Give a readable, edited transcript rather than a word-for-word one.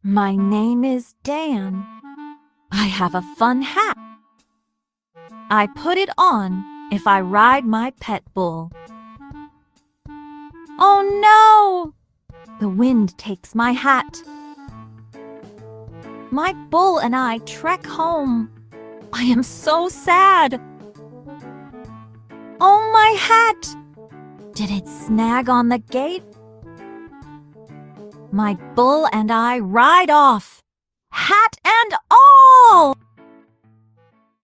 My name is Dan. I have a fun hat. I put it on if I ride my pet bull. Oh no! The wind takes my hat. My bull and I trek home. I am so sad. Oh, my hat! Did it snag on the gate? My bull and I ride off, hat and all!